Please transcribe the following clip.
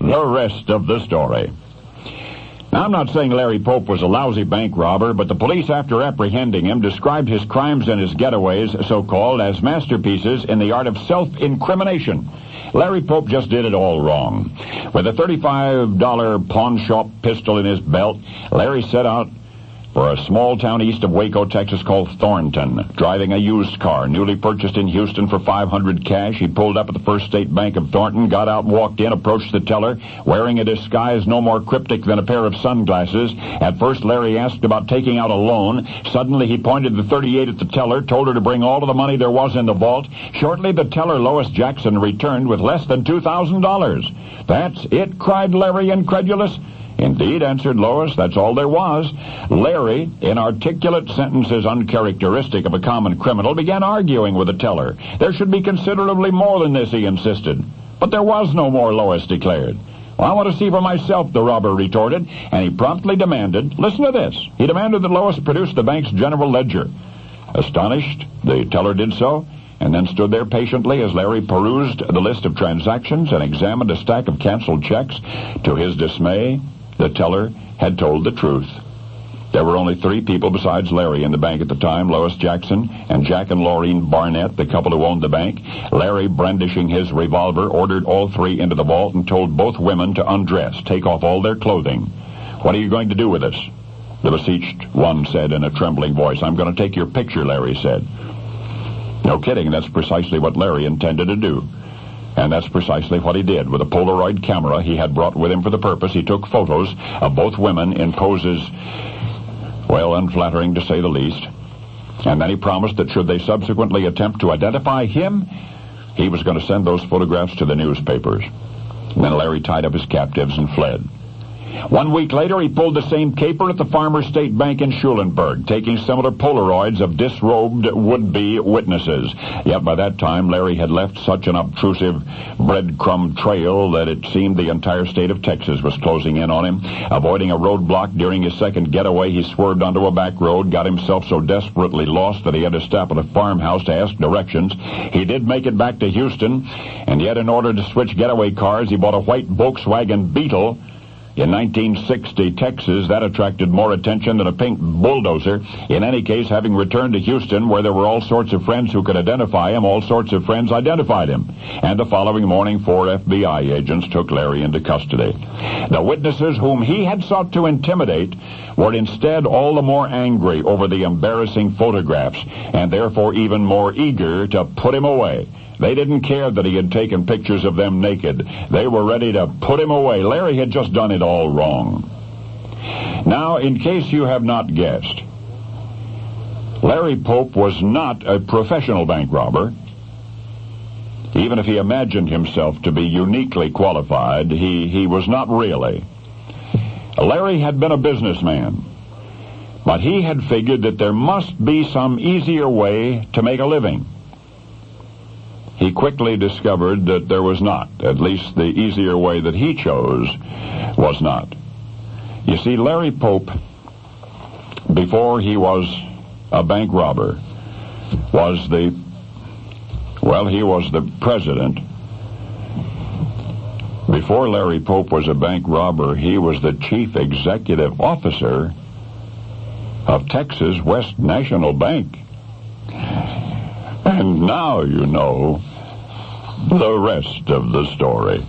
The rest of the story. Now, I'm not saying Larry Pope was a lousy bank robber, but the police, after apprehending him, described his crimes and his getaways, so-called, as masterpieces in the art of self-incrimination. Larry Pope just did it all wrong. With a $35 pawn shop pistol in his belt, Larry set out for a small town east of Waco, Texas, called Thornton. Driving a used car, newly purchased in Houston for $500 cash, he pulled up at the First State Bank of Thornton, got out, walked in, approached the teller, wearing a disguise no more cryptic than a pair of sunglasses. At first, Larry asked about taking out a loan. Suddenly, he pointed the .38 at the teller, told her to bring all of the money there was in the vault. Shortly, the teller, Lois Jackson, returned with less than $2,000. "That's it?" cried Larry, incredulous. "Indeed," answered Lois, "that's all there was." Larry, in articulate sentences uncharacteristic of a common criminal, began arguing with the teller. "There should be considerably more than this," he insisted. "But there was no more," Lois declared. "Well, I want to see for myself," the robber retorted, and he promptly demanded, listen to this, he demanded that Lois produce the bank's general ledger. Astonished, the teller did so, and then stood there patiently as Larry perused the list of transactions and examined a stack of canceled checks. To his dismay, the teller had told the truth. There were only 3 people besides Larry in the bank at the time, Lois Jackson and Jack and Laureen Barnett, the couple who owned the bank. Larry, brandishing his revolver, ordered all 3 into the vault and told both women to undress, take off all their clothing. "What are you going to do with us?" the beseeched one said in a trembling voice. "I'm going to take your picture," Larry said. No kidding, that's precisely what Larry intended to do. And that's precisely what he did. With a Polaroid camera he had brought with him for the purpose, he took photos of both women in poses, well, unflattering to say the least. And then he promised that should they subsequently attempt to identify him, he was going to send those photographs to the newspapers. And then Larry tied up his captives and fled. 1 week later, he pulled the same caper at the Farmers State Bank in Schulenburg, taking similar Polaroids of disrobed would-be witnesses. Yet by that time, Larry had left such an obtrusive breadcrumb trail that it seemed the entire state of Texas was closing in on him. Avoiding a roadblock during his second getaway, he swerved onto a back road, got himself so desperately lost that he had to stop at a farmhouse to ask directions. He did make it back to Houston, and yet in order to switch getaway cars, he bought a white Volkswagen Beetle. In 1960, Texas, that attracted more attention than a pink bulldozer. In any case, having returned to Houston, where there were all sorts of friends who could identify him, all sorts of friends identified him. And the following morning, 4 FBI agents took Larry into custody. The witnesses whom he had sought to intimidate were instead all the more angry over the embarrassing photographs, and therefore even more eager to put him away. They didn't care that he had taken pictures of them naked. They were ready to put him away. Larry had just done it all wrong. Now, in case you have not guessed, Larry Pope was not a professional bank robber. Even if he imagined himself to be uniquely qualified, he was not really. Larry had been a businessman, but he had figured that there must be some easier way to make a living. He quickly discovered that there was not. At least the easier way that he chose was not. You see, Larry Pope, before he was a bank robber, was the president. Before Larry Pope was a bank robber, he was the chief executive officer of Texas West National Bank. And now you know the rest of the story.